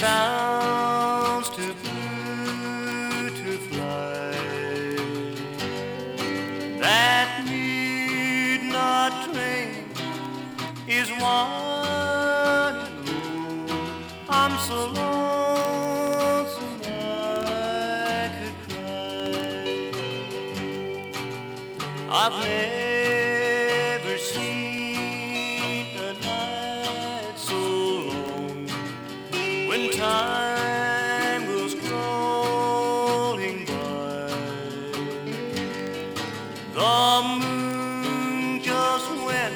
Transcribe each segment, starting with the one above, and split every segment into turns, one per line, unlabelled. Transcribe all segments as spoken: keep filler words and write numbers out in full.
sounds too blue to fly, that midnight train is winding low. I'm so lonesome I could cry. I've never seen a night so long, when time goes crawling by. The moon just went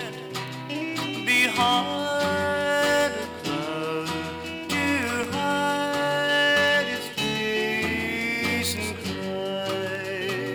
behind a cloud to hide its face and cry.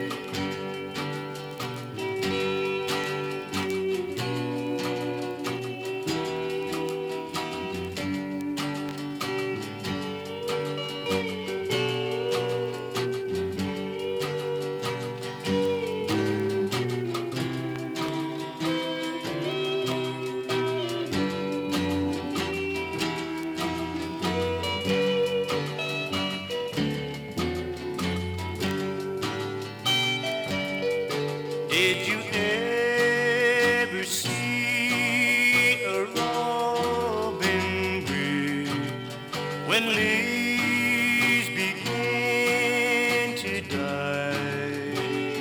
Did you ever see a robin breathe when leaves begin to die?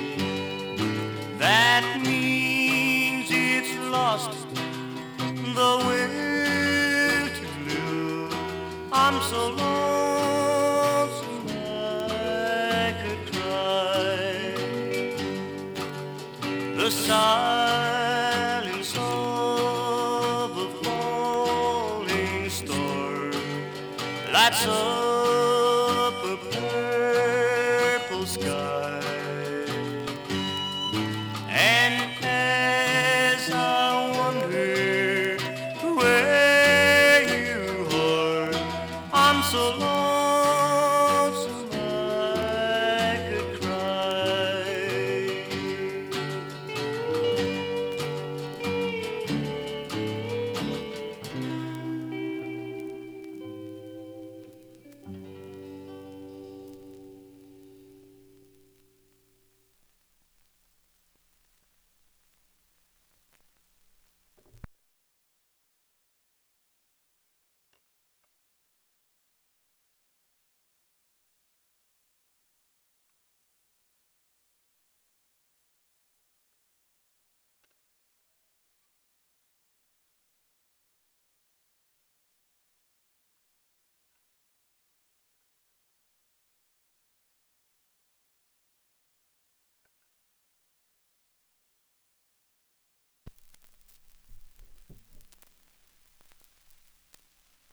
That means it's lost the will to live. I'm so lonesome I could cry. The silence of a falling star lights up